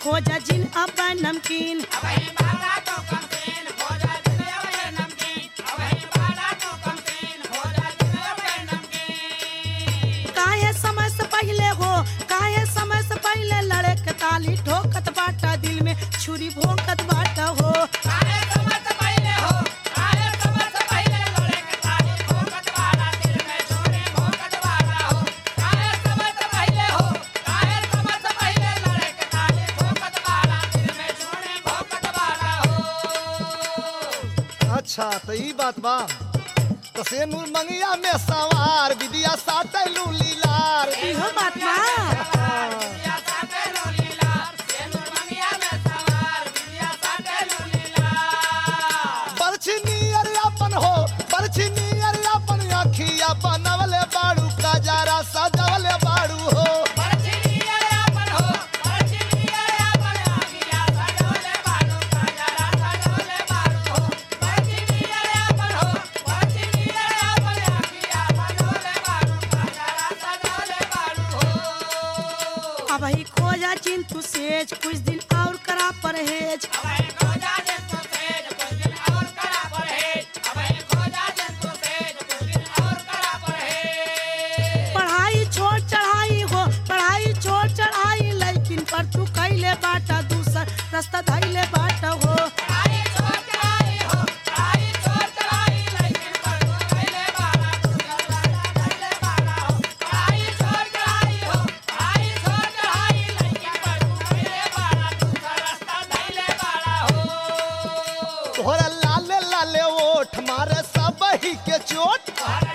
खोजा जिन अब नमकीन काहे समय से पहले हो काहे समय से पहले लड़े के ताली ठोकत बाटा दिल में छुरी भोंकत बाटा हो अच्छा तो ई बात बा तो से नूर मंगिया में सवार विदिया साटे लूलीलार इहो बात बा बरछनी अरियापन हो बरछनी अरियापन अखिया बनवले बाड़ू कजारा सजवले बाड़ू हो अब ही खोजा जिन तू सेज कुछ दिन और करा परहेज पढ़ाई छोड़ चढ़ाई हो पढ़ाई छोड़ चढ़ाई लेकिन पर तू कैले बाटा दूसर रास्ता धैले बाटा हो तोहरा लाले लाले ओठ मारे सब ही के चोट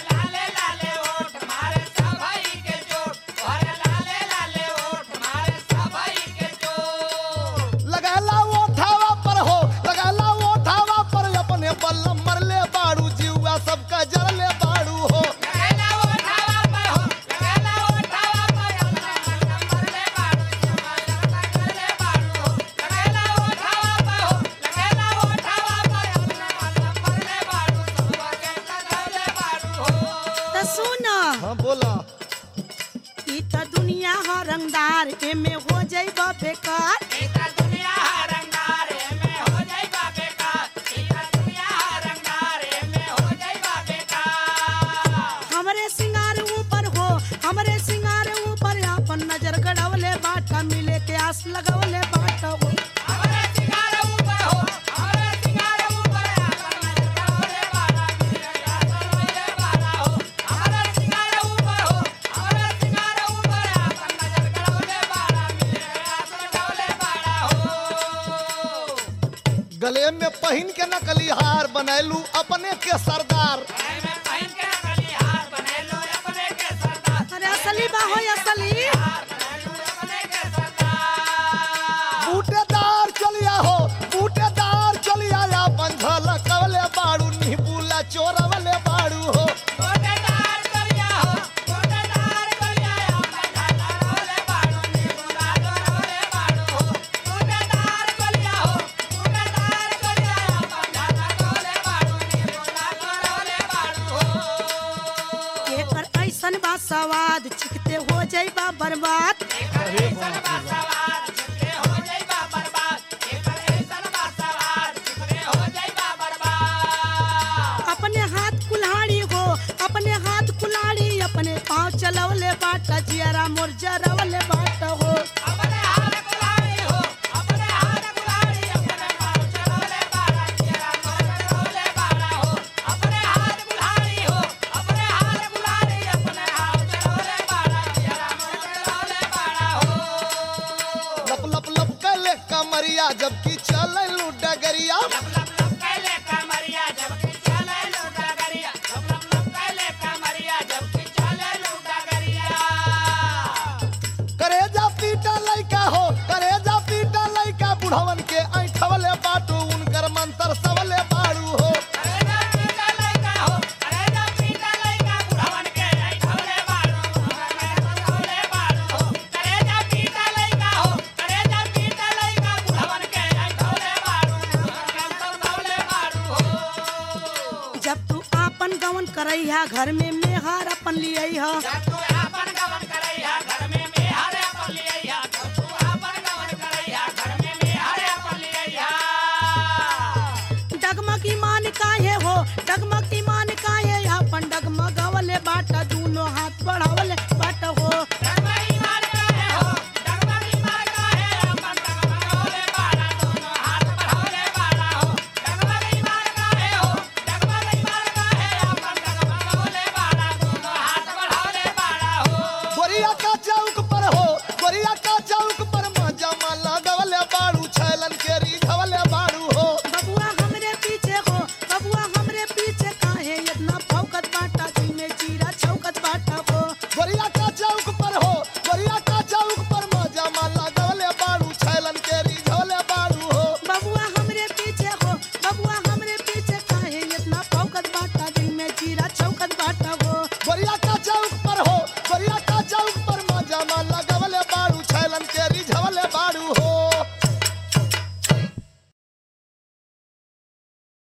लगाला ओठावा पर हो लगाला ओठावा पर अपने बल्लम मरले बाड़ू जीवा सबका जरले बाड़ू हो त सुन हाँ बोला ई त दुनिया ह रंगदार एमे हो जाइबा बेकार हमरे सिंगार ऊपर हो हमरे सिंगार ऊपर अपन नजर गड़वले बाटा मिले के आस लगवले बाटा हो गले में पहन के नकली हार बनैलू अपने के सरदार अरे असली बा हो असली बूटेदार चलिया हो बूटेदार चलिया या बंझल कवले बाड़ू निबुला चोरवले बाड़ू हो एकर ऐसन बा सवाद चिखते हो जाइबा बर्बाद अपने हाथ कुल्हाड़ी हो अपने हाथ कुल्हाड़ी अपने पाँव चलवले बाटा जियारा मोर जरवले बाटा हो लप लप लप कले कमरिया जबकि चललू डगरिया करेजा पीटा लइका हो करेजा पीटा लइका बुढ़वन के ऐठवले बाटू उनकर मंत्र सबले बाड़ू हो जब तू आपन गवन करैहा घर में मेहार अपन लिया